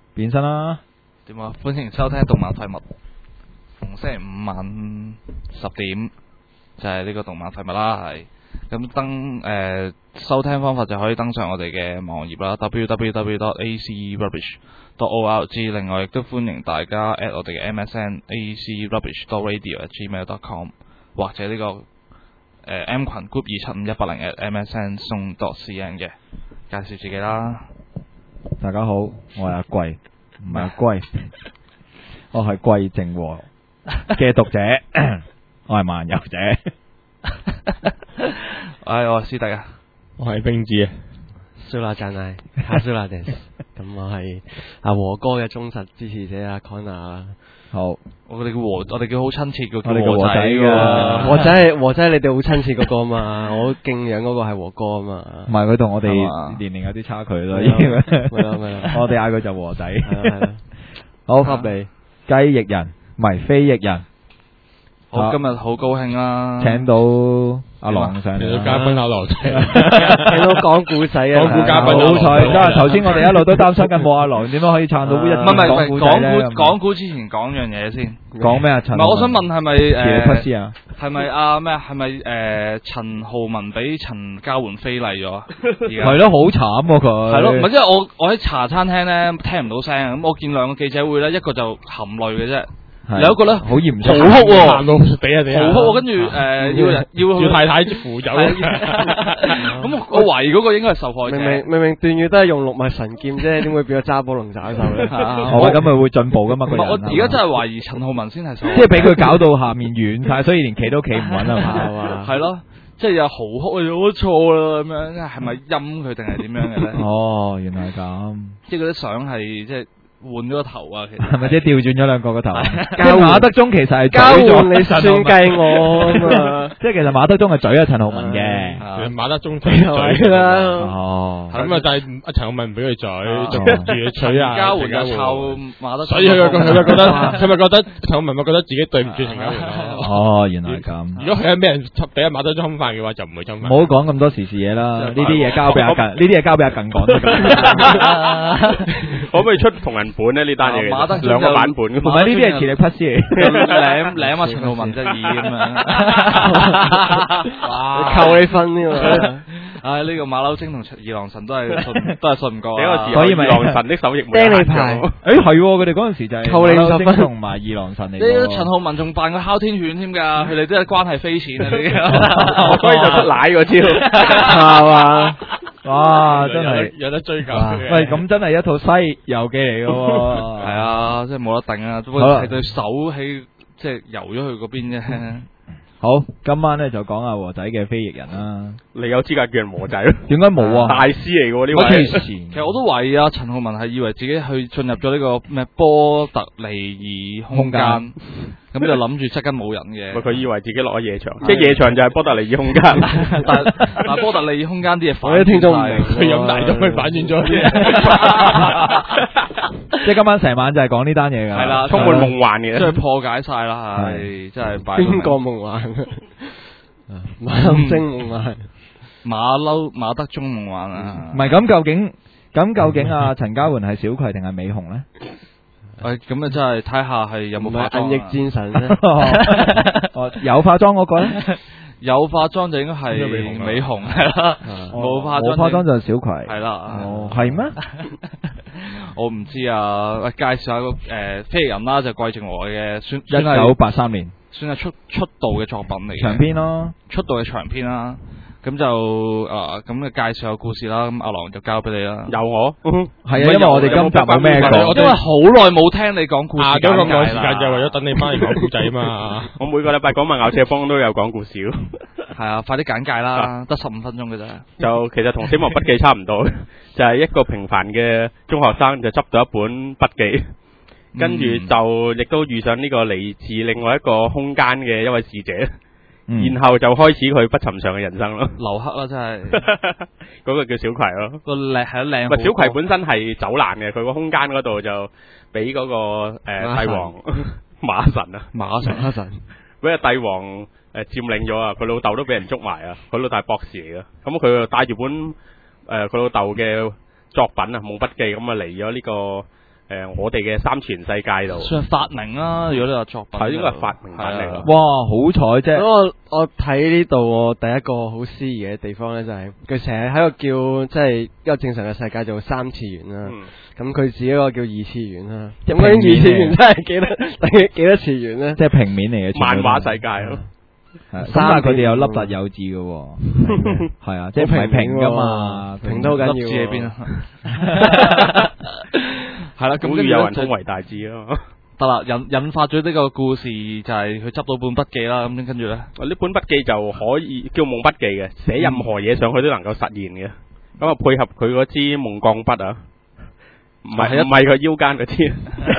變身啦！ 點啊？歡迎收聽動漫廢物，逢星期五晚10點就係呢個動漫廢物啦，係咁收聽方法就可以登上我哋嘅網頁啦 www.acrubbish.org， 另外亦都歡迎大家 at 我哋嘅 MSN acrubbish.radio@gmail.com 或者呢個M 群 group 275-180@msn 送 .cn 嘅，介紹自己啦。 大家好，我係阿貴，唔係阿龜，我係貴正和嘅讀者，我係漫遊者。 我係師弟啊， 我係冰子啊， 蘇拉讚嗌，哈蘇拉迪斯。咁我係阿和哥嘅忠實支持者阿 Connor 啦。 好， 我哋叫好親切嘅，叫我哋叫和仔㗎。 和仔，你哋好親切嗰個啊嘛，我敬仰嗰個係和哥啊嘛。 唔係佢同我哋年齡有啲差距咯，已經。我哋嗌佢就和仔。好， 合理。 雞翼人，唔係飛翼人。 好，今日好高興啦， 請到阿郎上嚟啦， 嘉賓阿郎仔， 請到講故仔啊， 講故嘉賓好彩，因為頭先我哋一路都擔心緊冇阿郎點樣可以撐到一唔係講故之前講樣嘢先。 講咩啊？陳， 我想問係咪係咪咩？係咪陳浩文俾陳嘉媛非禮咗？ 係咯，好慘喎佢。 係咯，唔係，因為我喺茶餐廳咧聽唔到聲，咁我見兩個記者會咧，一個就含淚嘅啫。有一個咧好嚴重， 嚎哭喎， 行到俾人哋嚎哭，跟住要太太扶走。 咁我懷嗰個應該係受害者。 明明段譽都係用六脈神劍啫，點會變咗揸寶龍爪手咧？ 咁咪會進步噶嘛？ 我而家真係懷疑陳浩文先係受害者， 即係俾佢搞到下面軟晒，所以連企都企唔穩啊嘛。 係咯，即係又嚎哭，我錯啦咁樣，係咪陰佢定係點樣嘅咧？ 哦，原來係咁。 即係嗰啲相係即係。換咗個頭啊，其實係咪即係調轉咗兩個個頭？ 交馬德鐘其實係交換你算計我咁啊！ 即係其實馬德鐘係嘴啊陳浩文嘅， 馬德鐘嘴啦。 哦， 咁啊，但係阿陳浩文唔俾佢嘴，仲住佢嘴啊！ 交換就抄馬德鐘， 所以佢咪覺得陳浩文咪覺得自己對唔住陳嘉媛咯。 哦，原來係咁。 如果佢係俾人俾阿馬德鐘侵犯嘅話，就唔會侵犯。 唔好講咁多時事嘢啦，呢啲嘢交俾阿近，講。 可唔可以出同人本咧？呢單嘢兩個版本， 唔係呢啲係磁力匹斯嚟， 舐阿陳浩文隻耳咁樣，哇！ 扣你分呢個， 呢個馬騮精同二郎神都係信唔過， 所以咪二郎神的手翼釘你牌。 係佢哋嗰陣時就係扣你10分， 同埋二郎神嚟。 呢陳浩文仲扮個哮天犬添㗎，佢哋都係關係匪淺啊！呢個所以就出奶嗰招， 係嘛？ 哇！真係有得追究。 喂，咁真係一套西遊記嚟嘅喎。 係啊，即係冇得頂啊！不過係對手喺即係游咗去嗰邊啫。 好，今晚咧就講阿和仔嘅飛翼人啦。 你有資格叫人和仔咯？ 點解冇啊？ 大師嚟嘅呢位。 其實我都懷疑啊，陳浩文係以為自己去進入咗呢個咩波特利爾空間，咁就諗住側跟冇人嘅。 佢以為自己落咗夜場，即係夜場就係波特利爾空間。 但波特利爾空間啲嘢反轉聽眾唔明， 佢飲大咗，佢反轉咗啲。 即係今晚成晚就係講呢單嘢㗎。 係啦， 充滿夢幻嘅， 即係破解晒啦，係真係。 邊個夢幻？馬騮精夢幻， 馬德鐘夢幻啊！ 唔係咁，究竟啊陳嘉媛係小葵定係美紅咧？ 咁啊真係睇下係有冇化妝。 銀翼戰神咧？ 有化妝嗰個咧？ 有化妝就應該係美紅係啦，冇化妝就係小葵係啦。 哦，係咩？ 我唔知啊，介紹下個飛翼人啦，就貴正和嘅 1983年， 算係出道嘅作品嚟嘅長篇咯， 出道嘅長篇啦。咁就咁嘅介紹個故事啦。咁阿郎就交俾你啦。 由我係啊，因為我哋今集冇咩講， 因為好耐冇聽你講故事， 咁耐時間就係為咗等你翻嚟講故仔啊嘛。 我每個禮拜講漫遊赤幫都有講故事咯。 係啊，快啲簡介啦，得15分鐘嘅啫。 就其實同死亡筆記差唔多，就係一個平凡嘅中學生就執到一本筆記，跟住就亦都遇上呢個嚟自另外一個空間嘅一位使者。然後就開始佢不尋常嘅人生咯。劉克啦，真係嗰個叫小葵咯。個靚係靚。唔係小葵本身係走難嘅，佢個空間嗰度就俾嗰個帝王馬神啊，馬神俾個帝王佔領咗啊！佢老豆都俾人捉埋啊！佢老豆係博士嚟嘅，咁佢就帶住本佢老豆嘅作品啊《夢筆記》咁啊嚟咗呢個我哋嘅三次元世界度， 算係發明啦。如果你話作品， 係應該係發明品嚟㗎。 哇，好彩啫！ 咁我睇呢度，我第一個好詩意嘅地方咧，就係佢成日喺度叫，即係一個正常嘅世界做三次元啦。咁佢自己一個叫二次元啦。咁究竟二次元真係幾多次元咧？ 即係平面嚟嘅， 漫畫世界咯。 咁但係佢哋有凹凸有致嘅，係啊，即係唔係平噶嘛， 平都好緊要。 粒字喺邊啊？係啦，咁古語有人稱為大志咯。 得啦，引發咗呢個故事就係佢執到本筆記啦，咁跟住咧， 呢本筆記就可以叫夢筆記嘅，寫任何嘢上去都能夠實現嘅。咁啊配合佢嗰支夢鋼筆啊，唔係佢腰間嗰支。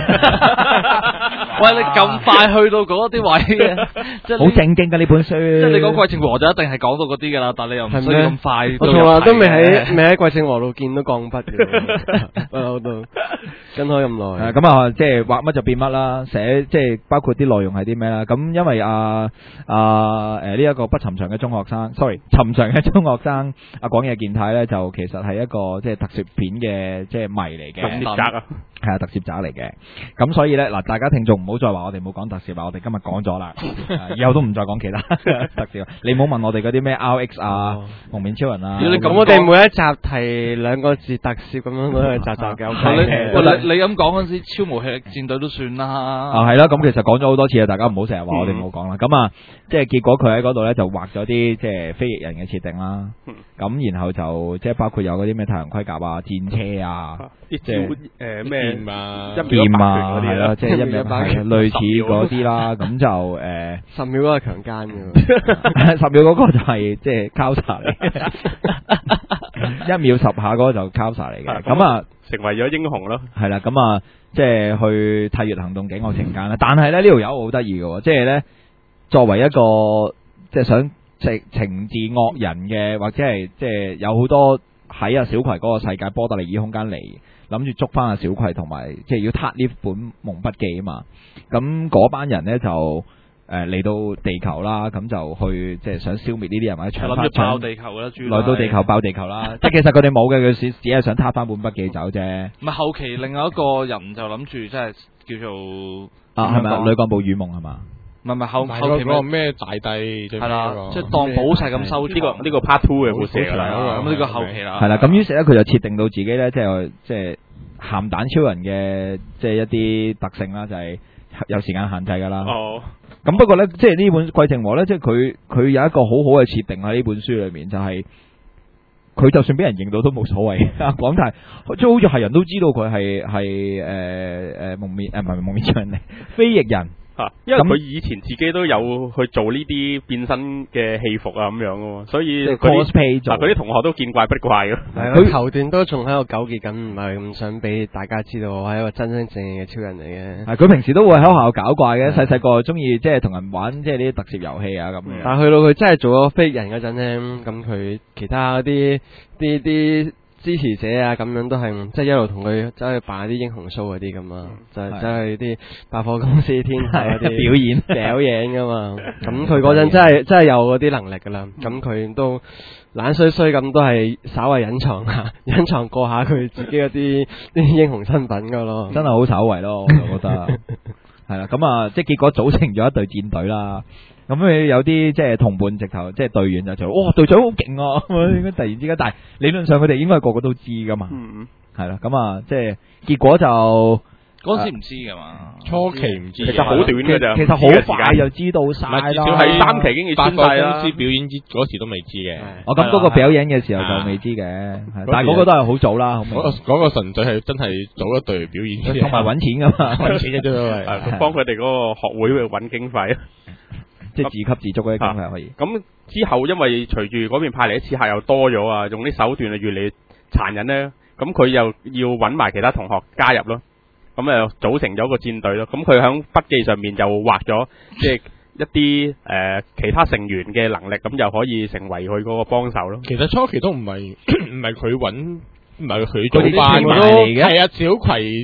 喂，你咁快去到嗰啲位嘅，即係好正經㗎呢本書。 即係你講桂正和就一定係講到嗰啲㗎啦，但係你又唔需要咁快。 我從來都未喺桂正和度見到鋼筆嘅，我度跟開咁耐。 咁啊，即係畫乜就變乜啦，寫即係包括啲內容係啲咩啦。咁因為呢一個不尋常嘅中學生尋常嘅中學生廣野健太咧，就其實係一個即係特攝片嘅即係迷嚟嘅。 特攝宅啊， 係啊，特攝宅嚟嘅。咁所以咧嗱，大家聽眾唔好再話我哋冇講特攝啦，我哋今日講咗啦，以後都唔再講其他特攝。你唔好問我哋嗰啲咩 RX 啊、蒙面超人啊。 咁我哋每一集提兩個字特攝咁樣都係集嘅。 你咁講嗰陣時，超無氣力戰隊都算啦。 係啦，咁其實講咗好多次啊，大家唔好成日話我哋冇講啦。咁啊，即係結果佢喺嗰度咧就畫咗啲即係飛翼人嘅設定啦。咁然後就即係包括有嗰啲咩太陽盔甲啊、戰車啊， 即係咩劍啊、 一秒一百拳嗰啲係啦，即係一秒類似嗰啲啦。咁就 10秒嗰個強姦嘅 ，10秒嗰個就係即係 counter 嚟，1秒10下嗰個就 counter 嚟嘅。咁啊， 成為咗英雄咯。 係啦，咁啊，即係去太乙行動警惡懲奸啦。但係咧呢條友好得意嘅，即係咧作為一個即係想懲治惡人嘅，或者係即係有好多喺阿小葵嗰個世界波特利爾空間嚟諗住捉翻阿小葵，同埋即係要撻呢本夢筆記啊嘛。咁嗰班人咧就嚟到地球啦，咁就去即係想消滅呢啲人或者搶翻， 諗住爆地球啦， 來到地球爆地球啦。即係其實佢哋冇嘅，佢只係想撻翻本筆記走啫。 唔係後期另外一個人就諗住即係叫做係咪女幹部與夢係嘛？ 唔係後期嗰個咩大帝係啦，即係當寶石咁收呢個 part 2嘅故事嚟啦。 咁呢個後期啦。 係啦，咁於是咧佢就設定到自己咧，即係鹹蛋超人嘅即係一啲特性啦，就係有時間限制㗎啦。 哦。 咁不過咧，即係呢本桂正和咧，即係佢有一個好好嘅設定喺呢本書裏面，就係佢就算俾人認到都冇所謂。廣大即係好似係人都知道佢係蒙面唔係蒙面超人嚟，飛翼人。 因為佢以前自己都有去做呢啲變身嘅戲服啊咁樣噶嘛，所以佢啲同學都見怪不怪咯。 佢頭段都仲喺度糾結緊，唔係咁想俾大家知道我係一個真真正正嘅超人嚟嘅。 佢平時都會喺學校搞怪嘅，細細個中意即係同人玩即係呢啲特攝遊戲啊咁樣。 但係去到佢真係做咗飛人嗰陣咧，咁佢其他啲支持者啊，咁樣都係即係一路同佢走去扮啲英雄 show 嗰啲咁啊，就係走去啲百貨公司天台嗰啲表演噶嘛。咁佢嗰陣真係有嗰啲能力噶啦。咁佢都懶衰衰咁，都係稍為隱藏過下佢自己嗰啲英雄身份噶咯。 真係好稍為咯，我就覺得係啦。咁啊，即係結果組成咗一隊戰隊啦。咁佢有啲即係同伴直頭即係隊員就做，哇隊長好勁啊！應該突然之間，但係理論上佢哋應該個個都知噶嘛。係啦，咁啊即係結果就嗰陣時唔知噶嘛， 初期唔知， 其實好短嘅咋， 其實好快就知道晒啦。 至少係 3期已經要出晒啦。 公司表演嗰時都未知嘅。 咁嗰個表演嘅時候就未知嘅，但係嗰個都係好早啦。 嗰個純粹係真係組一隊表演， 同埋揾錢噶嘛， 揾錢嘅啫都係。 幫佢哋嗰個學會去揾經費。 即係自給自足嗰啲經費可以。 咁之後因為隨住嗰邊派嚟啲刺客又多咗啊，用啲手段啊越嚟越殘忍咧，咁佢又要揾埋其他同學加入咯，咁組成咗個戰隊咯。咁佢喺筆記上面就畫咗即係一啲其他成員嘅能力，咁就可以成為佢嗰個幫手咯。 其實初期都唔係佢揾，唔係佢做班嚟嘅，係啊小葵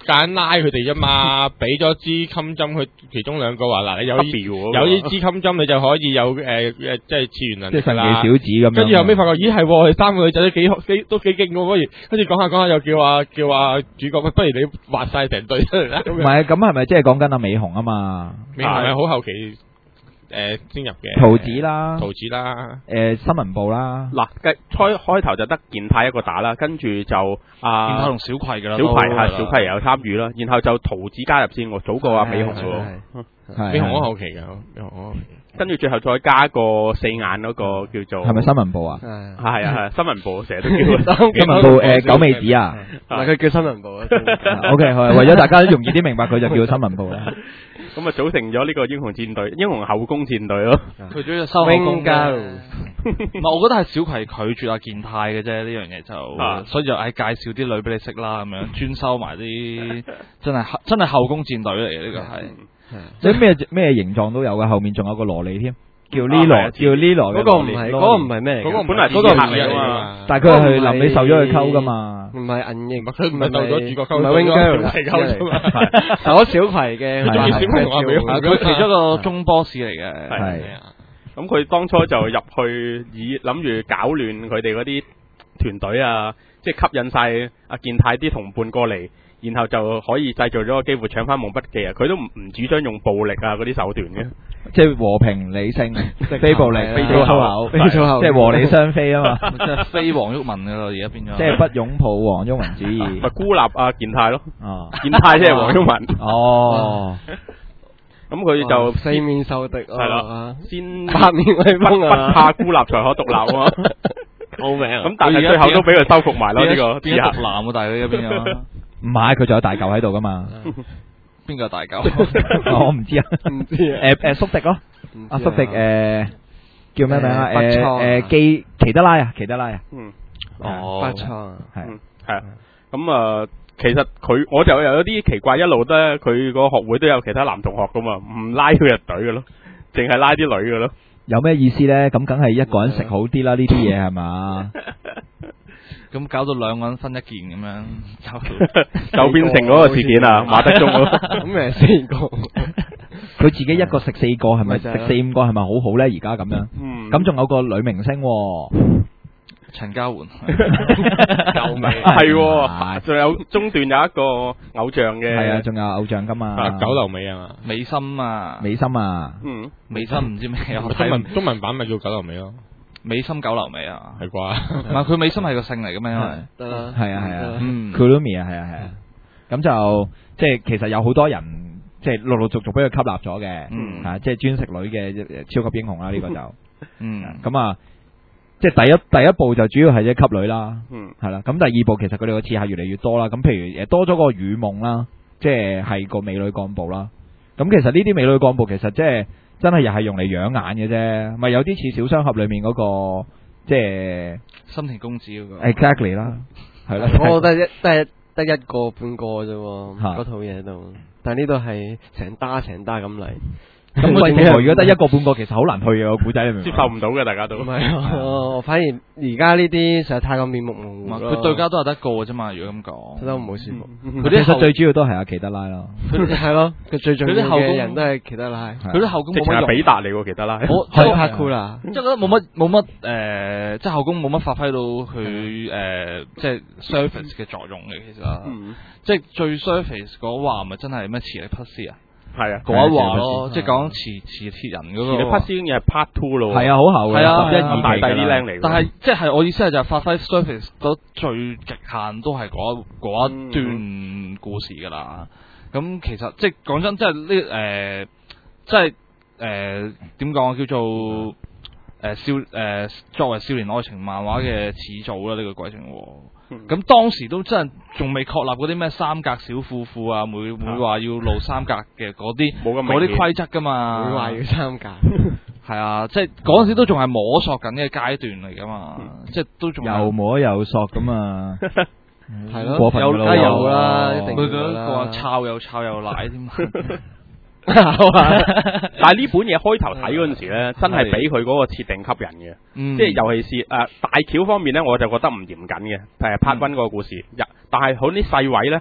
硬拉佢哋啫嘛，俾咗支襟針佢其中兩個話嗱，你有呢支襟針你就可以有即係次元能即係神力啦。 奇小子咁樣。 跟住後尾發覺，咦係喎，佢三個女仔都幾勁喎，不如跟住講下又叫主角，不如你畫晒成隊出嚟啦。 唔係咁係咪即係講緊阿美紅啊嘛？ 美紅係好後期先入嘅。 桃子啦，新聞部啦。 嗱，開頭就得健太一個打啦，跟住就健太同小葵㗎啦， 小葵有參與啦，然後就桃子加入先喎，早過阿美紅喎。 美紅好後期㗎， 跟住最後再加個四眼嗰個叫做係咪新聞部啊？ 係啊，新聞部成日都叫新聞部九尾子啊， 唔係佢叫新聞部啊。 OK，為咗大家容易啲明白，佢就叫新聞部啦。 咁啊，組成咗呢個英雄戰隊、英雄後宮戰隊咯。 佢主要收後宮嘅。唔係，我覺得係小葵拒絕阿健太嘅啫，呢樣嘢就，所以就介紹啲女俾你識啦，咁樣專收埋啲真係後宮戰隊嚟嘅呢個係。 即係咩形狀都有嘅，後面仲有個蘿莉添，叫 Lilo， 嗰個唔係咩嚟？ 嗰個本來嗰個唔係係啊， 但係佢係臨尾受咗佢溝噶嘛。 唔係銀型， 佢唔係鬥咗主角溝， 唔係 Wing Girl 係溝啫嘛。 受咗小葵嘅， 佢中意小紅同阿美紅， 佢其中一個中 boss 嚟嘅。 係。 咁佢當初就入去諗住搞亂佢哋嗰啲團隊啊，即係吸引晒阿健太啲同伴過嚟。然後就可以製造咗個機會搶翻夢筆記啊！佢都唔主張用暴力啊嗰啲手段嘅， 即係和平理性，非暴力，非粗口，即係和理相非啊嘛！ 即係非黃毓民噶咯，而家變咗。 即係不擁抱黃毓民主義， 咪孤立阿健太咯。 哦， 健太即係黃毓民。 哦， 咁佢就四面受敵係啦，先八面威風啊！ 不怕孤立，才可獨立啊！ 好名啊！ 咁但係最後都俾佢收服埋咯呢個。 變咗獨男喎，大佬而家變咗。 唔係，佢仲有大嚿喺度噶嘛？ 邊個大嚿？ 我唔知啊， 唔知啊。 宿敵咯，阿宿敵叫咩名啊？奇德拉啊。 嗯。 哦。 不錯。 係。 係啊。咁其實我就有啲奇怪，一路咧佢個學會都有其他男同學噶嘛，唔拉佢入隊噶咯，淨係拉啲女噶咯。 有咩意思咧？咁梗係一個人食好啲啦，呢啲嘢係嘛？ 咁搞到兩個人分一件咁樣， 就變成嗰個事件啊，馬德鐘咯。 咁咪4個， 佢自己一個食4個，係咪食4-5個係咪好好咧？而家咁樣，咁仲有個女明星， 陳嘉媛， 救命！ 係，仲有中段有一個偶像嘅， 係啊，仲有偶像噶嘛， 九流尾啊嘛， 美心啊， 美心啊， 美心唔知咩， 中文版咪叫九流尾咯。 美心九流尾啊， 係啩？ 唔係佢美心係個姓嚟嘅咩？因為得啦， 係啊，Kurumi 啊，係啊，咁就即係其實有好多人即係陸陸續續俾佢吸納咗嘅，即係專食女嘅超級英雄啦，呢個就，咁啊，即係第一部就主要係一級女啦，係啦，咁第二部其實佢哋個刺客越嚟越多啦，咁譬如多咗個雨夢啦，即係個美女幹部啦，咁其實呢啲美女幹部其實即係。真係又係用嚟養眼嘅啫，咪有啲似小雙俠裏面嗰個即係深田恭子嗰個 exactly 啦，係啦， 我覺得得一個半個啫喎，嗰套嘢度，但係呢度係成打咁嚟。 咁如果得一個半個，其實好難去嘅個古仔裏面， 接受唔到嘅大家都。 唔係，反而而家呢啲實在太過面目模糊。 佢對家都係得一個嘅啫嘛，如果咁講， 真係唔好舒服。 佢啲其實最主要都係阿奇德拉咯， 係咯，佢最重要嘅人都係奇德拉。 佢啲後宮直情係比達嚟喎，奇德拉。 係拍酷啦， 即係覺得冇乜即係後宮冇乜發揮到佢即係 surface 嘅作用嘅，其實，即係最 surface 嗰話咪真係咩磁力匹斯啊？ 係啊， 嗰一話咯，即係講磁鐵人嗰個。 磁力匹斯已經係 part 2咯。 係啊，好後嘅，11、12 大啲靚嚟。 但係即係我意思係就係發揮 surface 到最極限都係嗰一段故事㗎啦。咁其實即係講真，即係呢即係點講叫做作為少年愛情漫畫嘅始祖啦，呢個鬼情喎。咁當時都真係仲未確立嗰啲咩三格小褲褲啊，每話要露三格嘅嗰啲規則噶嘛， 每話要三格， 係啊，即係嗰陣時都仲係摸索緊嘅階段嚟噶嘛，即係都仲又摸又索咁啊， 係咯， 過分㗎咯， 有啦，一定佢嗰個抄又奶添。 但係呢本嘢開頭睇嗰陣時咧，真係俾佢嗰個設定吸引嘅，即係尤其是大橋方面咧，我就覺得唔嚴謹嘅，Part 1嗰個故事，但係好啲細位咧，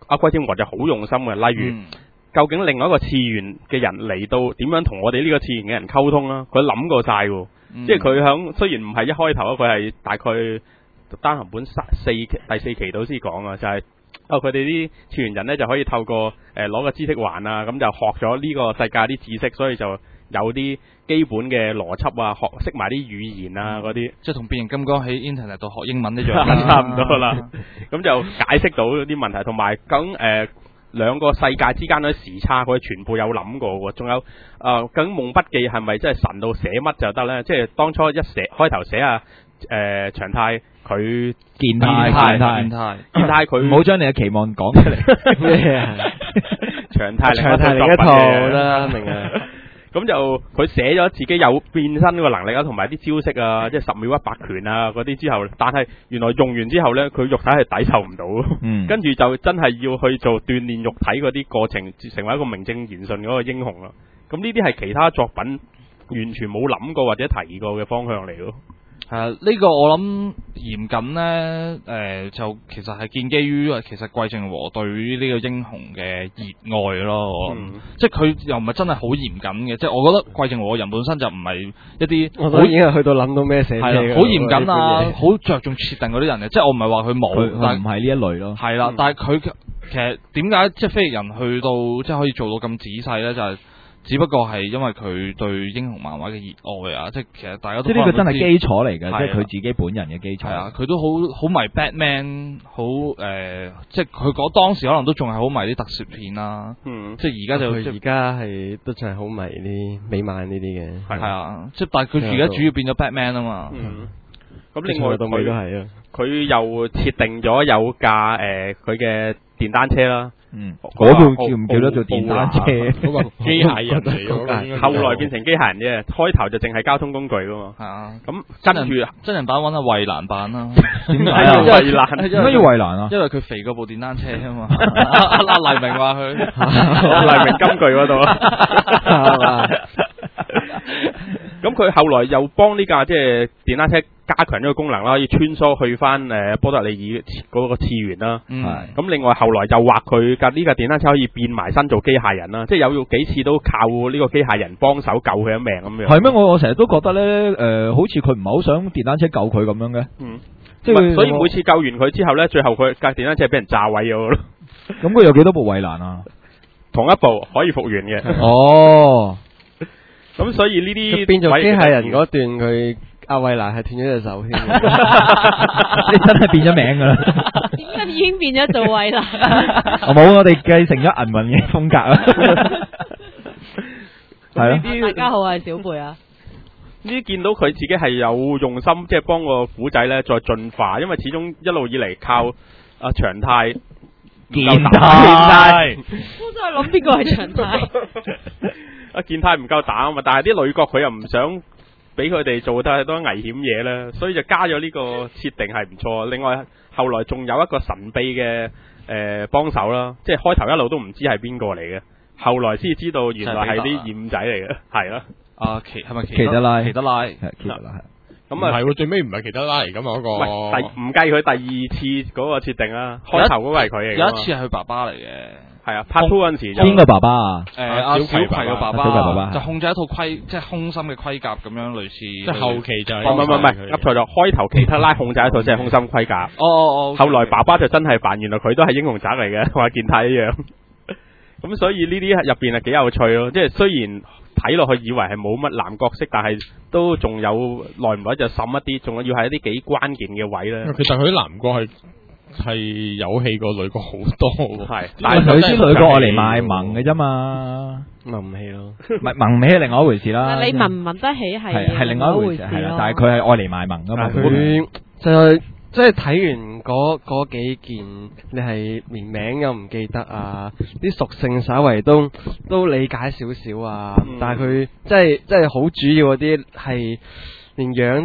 阿桂正和就好用心嘅，例如。究竟另外一個次元嘅人嚟到點樣同我哋呢個次元嘅人溝通啦？佢諗過晒喎，即係佢響雖然唔係一開頭啊，佢係大概單行本第四期到先講啊，就係佢哋啲次元人呢就可以透過攞個知識環啊，咁就學咗呢個世界啲知識，所以就有啲基本嘅邏輯啊，識埋啲語言啊嗰啲， 即係同變形金剛喺 Internet 度學英文一樣， 差唔多啦。咁就解釋到啲問題，同埋咁兩個世界之間嗰啲時差，佢全部有諗過喎。仲有究竟夢筆記係咪真係神到寫乜就得咧？即係當初開頭寫長太佢健太佢唔好將你嘅期望講出嚟。 長太另一套啦，明啊！ 咁就佢寫咗自己有變身個能力啊，同埋啲招式啊，即係10秒100拳啊嗰啲之後，但係原來用完之後呢，佢肉體係抵受唔到，跟住就真係要去做鍛鍊肉體嗰啲過程，成為一個名正言順嗰個英雄咯。咁呢啲係其他作品完全冇諗過或者提過嘅方向嚟咯。 係啊，呢個我諗嚴謹呢，就其實係建基於其實桂正和對於呢個英雄嘅熱愛咯。我諗，即係佢又唔係真係好嚴謹嘅，即係我覺得桂正和人本身就唔係一啲， 我都已經係去到諗到咩寫好嚴謹啊，好着重設定嗰啲人嘅，即係我唔係話佢冇，但唔係呢一類咯。 係啦，但係佢其實點解即係飛翼人去到即係可以做到咁仔細呢？就係只不過係因為佢對英雄漫畫嘅熱愛啊，即係其實大家都即係呢個真係基礎嚟嘅，即係佢自己本人嘅基礎。 係啊，佢都好迷 Batman， 即係佢當時可能都仲係好迷啲特攝片啦。即係而家就而家係都仲係好迷啲美漫呢啲嘅。 係啊，即係但係佢而家主要變咗 Batman 啊嘛。 咁另外到尾都係啊， 佢又設定咗有架佢嘅電單車啦。 嗰度叫唔叫得做電單車？ 嗰個機械人嚟嘅， 後來變成機械人啫，開頭就淨係交通工具噶嘛。 係啊， 咁跟住真人版揾阿衛蘭版啦。 點解要衛蘭？ 點解要衛蘭啊？ 因為佢肥過部電單車啊嘛。阿黎明話佢， 黎明金句嗰度啊。咁佢後來又幫呢架即係電單車加強咗個功能啦，可以穿梭去翻波特利爾嗰個次元啦。咁另外後來又話佢呢架電單車可以變埋身做機械人啦，即係有幾次都靠呢個機械人幫手救佢一命咁樣。係咩？我成日都覺得咧，好似佢唔係好想電單車救佢咁樣嘅。 即係所以每次救完佢之後咧，最後佢架電單車俾人炸毀咗咯。 咁佢有幾多部衛蘭啊？ 同一部可以復原嘅。 哦。 咁所以呢啲變做機械人嗰段，佢阿衛蘭係斷咗隻手添。 你真係變咗名噶啦！ 點解已經變咗做衛蘭？ 冇，我哋繼承咗銀魂嘅風格啦。係咯。 大家好，我係小貝啊。 呢啲見到佢自己係有用心，即係幫個古仔咧再進化，因為始終一路以嚟靠阿長太。健太。 我真係諗邊個係長太。 阿健太唔夠膽啊嘛，但係啲女角佢又唔想俾佢哋做太多危險嘢咧，所以就加咗呢個設定係唔錯。另外後來仲有一個神秘嘅幫手啦，即係開頭一路都唔知係邊個嚟嘅，後來先知道原來係啲二五仔嚟嘅，係啦。 係咪奇德拉？ 奇德拉係奇德拉係。 咁啊係最尾唔係奇德拉嚟噶嘛嗰個？ 唔計佢第二次嗰個設定啦，開頭嗰個係佢嚟嘅。 有一次係佢爸爸嚟嘅。係啊 ，Part 2嗰陣時邊個爸爸啊？ 阿小葵嘅爸爸， 就控制一套即係空心嘅盔甲咁樣，類似。即係後期就係。 唔係，噏錯咗。開頭奇特拉控制一套即係空心盔甲。後來爸爸就真係扮，原來佢都係英雄宅嚟嘅，同阿健太一樣。咁所以呢啲入邊係幾有趣咯，即係雖然睇落去以為係冇乜男角色，但係都仲有耐唔耐就滲一啲，仲要係一啲幾關鍵嘅位咧。 其實佢啲男角係有戲過女角好多， 係， 但係佢啲女角嚟賣萌嘅啫嘛， 萌戲咯， 唔係萌戲係另外一回事啦。 你萌唔萌得起係另外一回事係啦，但係佢係愛嚟賣萌噶嘛。 佢就係即係睇完嗰幾件，你係連名又唔記得啊，啲屬性稍為都理解少少啊，但係佢即係好主要嗰啲係連樣都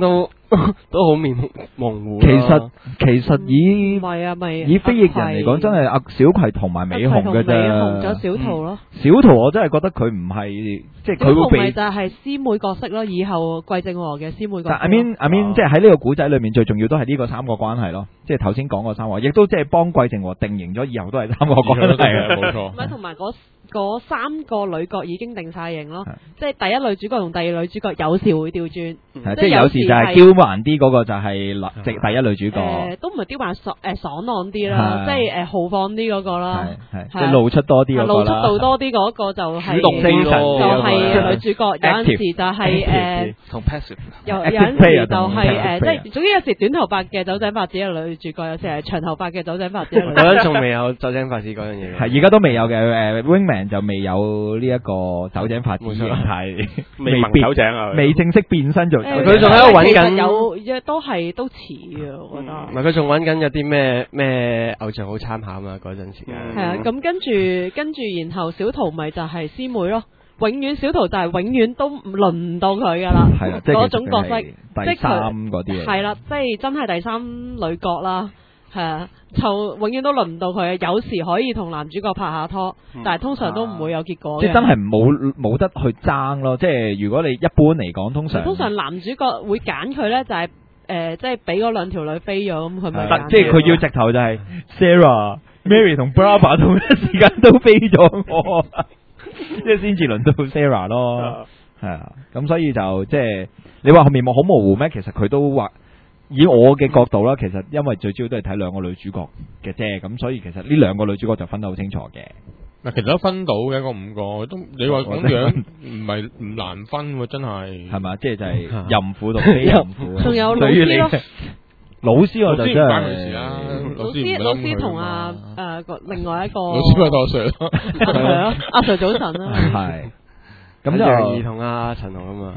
都好面目模糊。 其實以唔係啊，咪以非翼人嚟講，真係阿小葵同埋美紅嘅啫。 美紅咗小桃咯。 小桃我真係覺得佢唔係，即係佢會被。 咪就係師妹角色咯，以後桂正和嘅師妹角色。 I mean，即係喺呢個古仔裏面最重要都係呢個三個關係咯，即係頭先講過三個，亦都即係幫桂正和定型咗以後都係三個關係係冇錯。 唔係同埋嗰三個女角已經定晒型咯，即係第一女主角同第二女主角有時會調轉， 即係有時就係嬌蠻啲嗰個就係第一女主角， 都唔係嬌蠻爽朗啲啦，即係豪放啲嗰個啦， 即係露出多啲嗰個啦， 露出度多啲嗰個就係主動精神， 就係女主角，有陣時就係同 passive， 有陣時就係即係總之有時短頭髮嘅酒井法子係女主角，有時係長頭髮嘅酒井法子係女主角。 嗰陣仲未有酒井法子嗰樣嘢， 係而家都未有嘅，Wingman 就未有呢一個酒井法子嘅形態， 未萌酒井啊， 未正式變身做酒井。 佢仲喺度揾緊， 有都似嘅，我覺得。 唔係佢仲揾緊有啲咩偶像好參考啊嗰陣時間。 係啊，咁跟住，然後小桃咪就係師妹咯。永遠小桃就係永遠都輪唔到佢噶啦， 係啦，即係嗰種角色， 第三嗰啲係啦，即係真係第三女角啦，係啊，就永遠都輪唔到佢，有時可以同男主角拍下拖，但係通常都唔會有結果嘅， 即係真係冇得去爭咯。即係如果你一般嚟講，通常男主角會揀佢咧，就係即係俾嗰兩條女飛咗咁，佢咪即係佢要直頭就係 Sarah、Mary 同 Brava 同一時間都飛咗我。即係先至輪到 Sarah 咯，係啊，咁所以就即係你話面目好模糊咩？其實佢都話以我嘅角度啦，其實因為最主要都係睇兩個女主角嘅啫，咁所以其實呢兩個女主角就分得好清楚嘅。 嗱，其實都分到嘅，嗰五個都你話咁樣唔難分喎，真係係嘛？即係就係淫婦同非淫婦， 仲有老師咯。 老師我就真係老師同另外一個老師咪多歲咯， 係咯，阿 Sir 早晨啦， 係咁就楊怡同阿陳豪啊嘛，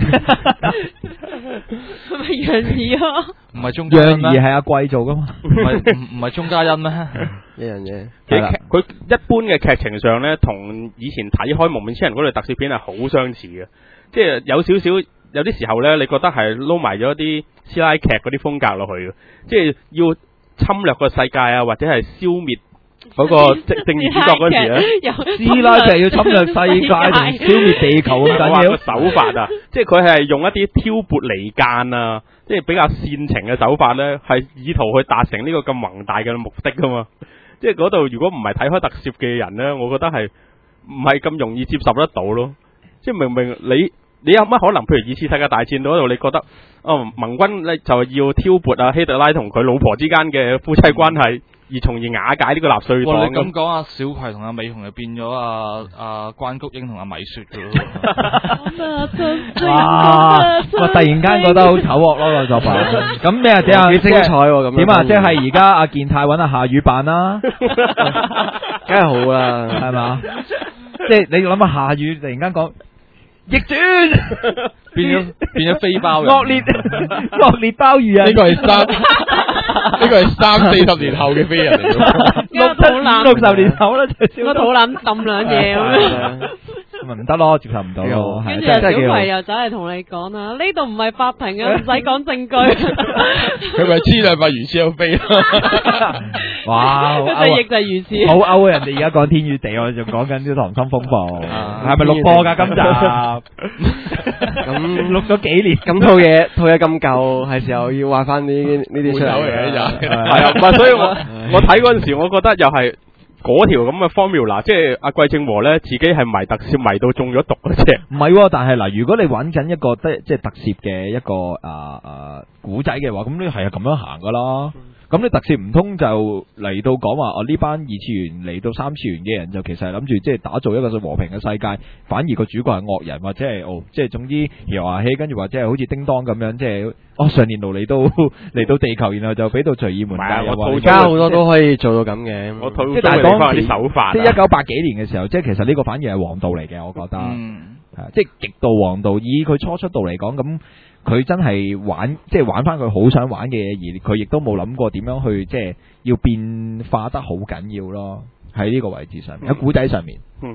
係咪楊怡啊？ 唔係鐘嘉欣咩？ 楊怡係阿貴做噶嘛？ 唔係鐘嘉欣咩？ 一樣嘢。 其實佢一般嘅劇情上咧，同以前睇開《幪面超人》嗰類特攝片係好相似嘅，即係有少少。有啲時候咧，你覺得係撈埋咗啲師奶劇嗰啲風格落去嘅，即係要侵略個世界啊，或者係消滅嗰個正義主角嗰時咧， 師奶劇要侵略世界同消滅地球咁緊要。 個手法啊，即係佢係用一啲挑撥離間啊，即係比較煽情嘅手法咧，係意圖去達成呢個咁宏大嘅目的噶嘛。即係嗰度如果唔係睇開特攝嘅人咧，我覺得係唔係咁容易接受得到咯。即係明明你有乜可能？譬如二次世界大戰嗰度，你覺得盟軍咧就要挑撥啊希特拉同佢老婆之間嘅夫妻關係，而從而瓦解呢個納粹黨。 你咁講，阿小葵同阿美紅就變咗阿關菊英同阿米雪噶咯。 哇！我突然間覺得好醜惡咯個作品。咁咩啊？點啊？ 幾精彩喎！咁點啊？即係而家阿健太揾阿夏雨扮啦， 梗係好啦， 係嘛？即係你諗下夏雨突然間講。逆轉變咗飛包惡劣鮑魚啊！ 呢個係30-40年後嘅飛人嚟嘅 ，60年後啦， 個肚腩抌兩嘢咁樣， 咪唔得咯，接受唔到咯。 跟住小葵又走嚟同你講啦，呢度唔係法庭啊，唔使講證據。 佢咪黐兩塊魚翅有飛咯？ 哇！ 隻翼就係魚翅， 好歐啊！人哋而家講天與地，我哋仲講緊啲溏心風暴，係咪錄播㗎今集？ 咁錄咗幾年， 咁套嘢咁舊，係時候要話翻呢啲出嚟嘅。 係啊，唔係，所以我睇嗰陣時，我覺得又係嗰條咁嘅 formula，即係阿桂正和咧，自己係迷特攝迷到中咗毒嗰隻。 唔係，但係嗱，如果你揾緊一個即係特攝嘅一個古仔嘅話，咁你係咁樣行噶啦。咁你特攝唔通就嚟到講話呢班二次元嚟到三次元嘅人就其實係諗住即係打造一個和平嘅世界，反而個主角係惡人或者係即係總之搖下氣，跟住或者係好似叮當咁樣，即係上年度嚟到地球，然後就俾到隨意門界。 而家好多都可以做到咁嘅。 我套即係當時啲手法， 即係1980幾年嘅時候，即係其實呢個反而係王道嚟嘅，我覺得。即係極度王道。以佢初出道嚟講，咁佢真係玩翻佢好想玩嘅嘢，而佢亦都冇諗過點樣去即係要變化得好緊要咯。喺呢個位置上面，喺古仔上面。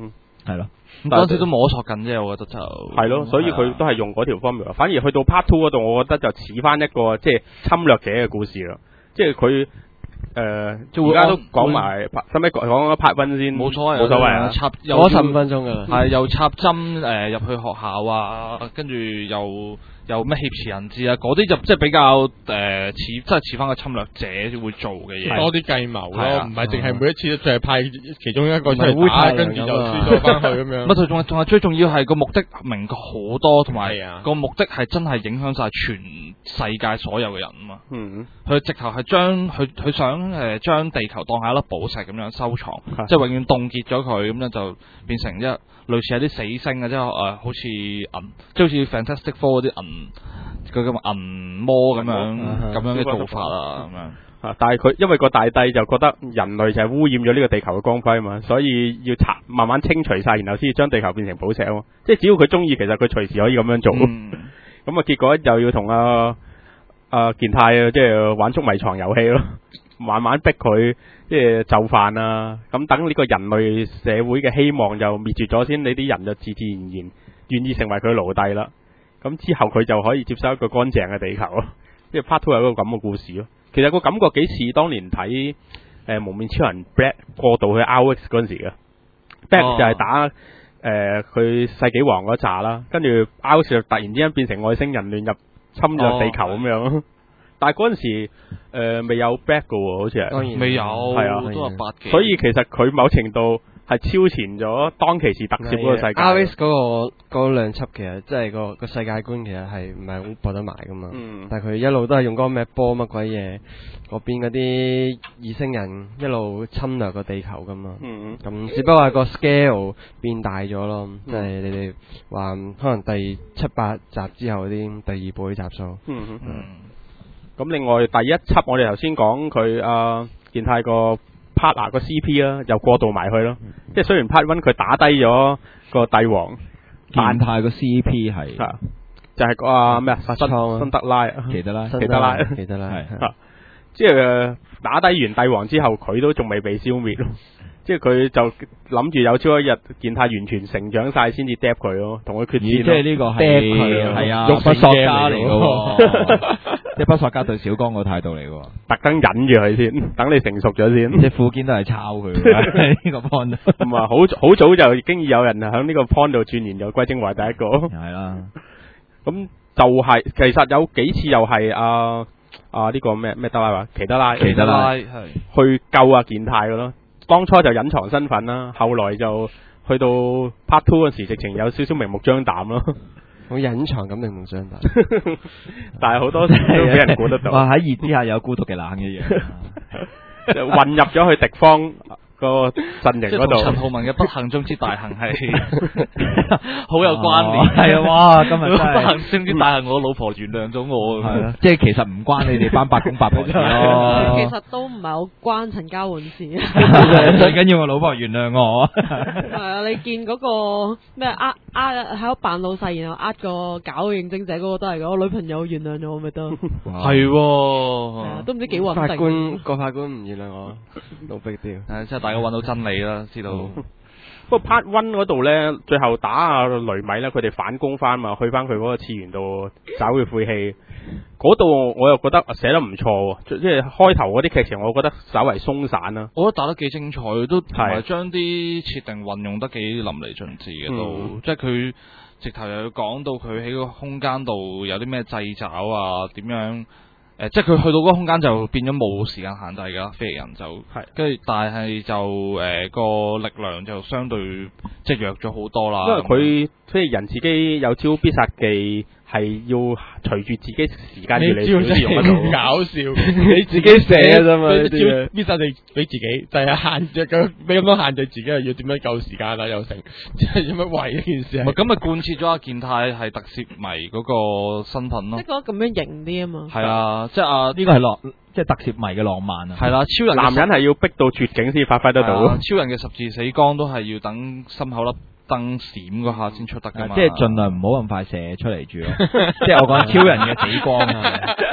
係咯。 咁嗰陣時都摸索緊啫，我覺得就係咯，所以佢都係用嗰條 formula。反而去到 part two 嗰度，我覺得就似翻一個即係侵略者嘅故事啦。即係佢而家都講埋，使唔使講 part one 先？ 冇所謂， 冇所謂啊！ 插攞15分鐘㗎啦。 係又插針入去學校啊，跟住又咩挾持人質啊，嗰啲就即係比較似翻個侵略者會做嘅嘢， 多啲計謀係啊咯，唔係淨係每一次都淨係派其中一個出嚟打，跟住就輸咗翻去咁樣。 乜佢仲係最重要係個目的明確好多，同埋係啊個目的係真係影響晒全世界所有嘅人啊嘛。 嗯， 佢直頭係將佢想將地球當係一粒寶石咁樣收藏，即係永遠凍結咗佢，咁樣就變成類似係啲死星啊，即係好似銀，即係好似 Fantastic Four 嗰啲佢咁銀魔咁樣嘅做法啊，咁樣。 但係佢因為個大帝就覺得人類就係污染咗呢個地球嘅光輝啊嘛，所以要慢慢清除晒，然後先至將地球變成寶石啊嘛。即係只要佢中意，其實佢隨時可以咁樣做。咁結果又要同健太即係玩捉迷藏遊戲咯，慢慢逼佢即係就範啊。咁等呢個人類社會嘅希望就滅絕咗先，你啲人就自自然然願意成為佢奴隸啦。咁之後佢就可以接收一個乾淨嘅地球咯。即係 part two 有一個咁嘅故事咯。其實個感覺幾似當年睇蒙面超人 Black 過渡去 RX 嗰陣時嘅 Black 就係打佢世紀王嗰扎啦，跟住 RX 就突然之間變成外星人亂入侵略地球咁樣。但係嗰陣時未有 Black 嘅喎，好似係未有， 係啊， 都係8幾。 所以其實佢某程度係超前咗當其時特攝嗰個世界。 RX 嗰兩輯其實即係個世界觀其實係唔係好播得埋噶嘛。但係佢一路都係用嗰個咩波乜鬼嘢，嗰邊嗰啲異星人一路侵略個地球噶嘛。咁只不過係個 scale 變大咗咯，即係你哋話可能第7、8集之後嗰啲第2部啲集數。 咁另外第一輯我哋頭先講佢健太個 partner 個 CP 啦，又過渡埋去咯。即係雖然 part one 佢打低咗個帝王， 健太個 CP 係就係個咩辛德拉奇德拉係即係打低完帝王之後，佢都仲未被消滅咯。即係佢就諗住有朝一日健太完全成長晒先至 drop 佢咯，同佢決戰。 即係呢個係啊，不索家嚟嘅，即係不索家對小剛個態度嚟嘅， 特登忍住佢先，等你成熟咗先。 即係富堅都係抄佢呢個 point。 咁啊，好早就已經有人喺呢個 point 度轉完，就歸精華第一個。 係啦， 咁就係其實有幾次又係呢個咩德拉話奇德拉係去救健太嘅咯。當初就隱藏身份啦，後來就去到 part two 嗰時，直情有少少明目張膽咯。 好隱藏咁明目張膽， 但係好多時都俾人估得到。 哇！喺熱之下有孤獨嘅冷嘅樣， 就混入咗去敵方個陣營嗰度。 陳浩民嘅不幸中之大幸係好有關聯。 係啊！哇！今日真係不幸中之大幸，我老婆原諒咗我。 係啊，即係其實唔關你哋班八公八婆事咯。 其實都唔係好關陳嘉換事。 最緊要我老婆原諒我。 係啊，你見嗰個咩喺度扮老細，然後個搞應徵者嗰個都係我女朋友原諒咗我咪得。 係喎， 都唔知幾穩定。 法官唔原諒我，no big deal。 即係大家揾到真理啦，知道。 不過 part one 嗰度咧，最後打雷米咧，佢哋反攻翻嘛，去翻佢嗰個次元度找回晦氣。嗰度我又覺得寫得唔錯，即係開頭嗰啲劇情，我覺得稍為鬆散啦。 我覺得打得幾精彩，都同埋將啲設定運用得幾淋漓盡致嘅都，即係佢直頭又要講到佢喺個空間度有啲咩掣肘啊，點樣。即係佢去到嗰個空間就變咗冇時間限制㗎，飛行人就係跟住，但係就個力量就相對即係弱咗好多啦。 因為佢飛行人自己有招必殺技，係要隨住自己時間越嚟越少用得到。 搞笑，你自己寫嘅啫嘛，你招必殺技俾自己，就係限制咁俾咁多限制自己，又要點樣夠時間啊？又成，即係點樣為呢件事？ 咁咪貫徹咗阿健太係特攝迷嗰個身份咯。 即係覺得咁樣型啲啊嘛。 係啊，即係呢個係即係特攝迷嘅浪漫啊。 係啦，超人男人係要逼到絕境先發揮得到。 超人嘅十字死光都係要等心口粒燈閃嗰下先出得㗎嘛。 即係盡量唔好咁快射出嚟住咯。即係我講超人嘅死光啊。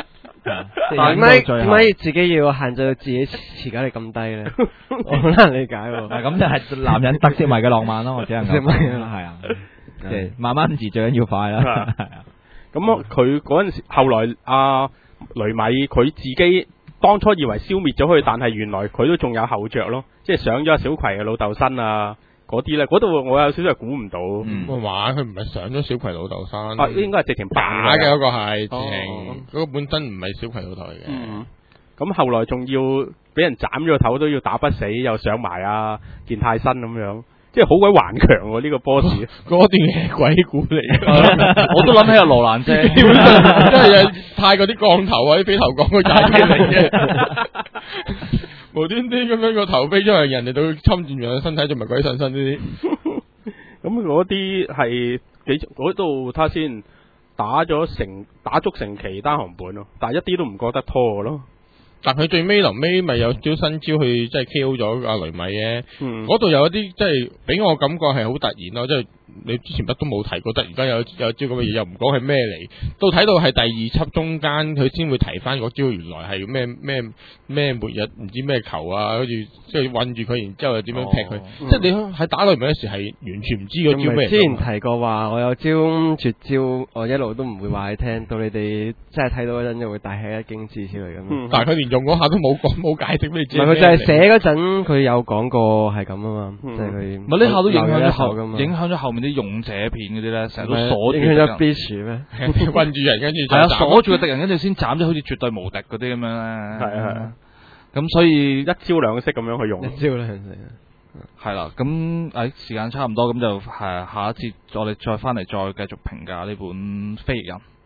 點解自己要限制到自己持久力咁低咧？我好難理解喎。 咁就係男人特攝迷嘅浪漫咯，我只能夠講係啊，即係慢慢治最緊要快啦。係啊， 咁佢嗰陣時，後來雷米佢自己當初以為消滅咗佢，但係原來佢都仲有後着咯，即係上咗小葵嘅老豆身啊。嗰啲咧，嗰度我有少少係估唔到。 話佢唔係上咗小葵老豆山， 應該係直情扮嘅嗰個係，直情嗰個本身唔係小葵老豆嚟嘅。 咁後來仲要俾人斬咗個頭，都要打不死，又上埋健太身咁樣，即係好鬼頑強喎呢個 boss。 嗰段係鬼故嚟嘅， 我都諗起阿羅蘭姐， 基本上真係泰國啲降頭啊，啲飛頭降個解嘅嚟嘅。無端端咁樣個頭飛咗，人哋到侵佔人嘅身體，仲唔係鬼上身呢啲？ 咁嗰啲係嗰度，他先打足成期單行本咯，但係一啲都唔覺得拖咯。 但佢最尾臨尾咪有招新招去即係 KO 咗阿雷米嘅，嗰度有一啲即係俾我感覺係好突然咯，即係你之前乜都冇提過，突然間有招咁嘅嘢，又唔講係咩嚟，到睇到係第二輯中間佢先會提翻嗰招，原來係咩末日唔知咩球啊，跟住即係韞住佢，然之後又點樣劈佢，即係你喺打雷米嗰時係完全唔知嗰招咩。 之前提過話我有招絕招，我一路都唔會話你聽，到你哋真係睇到嗰陣就會大吃一驚之類咁。 但係佢連用嗰下都冇解釋俾你知。 唔係佢就係寫嗰陣佢有講過係咁啊嘛，即係佢。 唔係呢下都影響咗後面啲勇者片嗰啲咧，成日都鎖住。 影響咗 Bish 咩？ 困住人跟住係啊，鎖住個敵人跟住先斬，即好似絕對無敵嗰啲咁樣咧。 係啊， 咁所以一招兩式咁樣去用。 一招兩式。 係啦，咁時間差唔多，咁就係下一節我哋再翻嚟再繼續評價呢本《飛翼人》。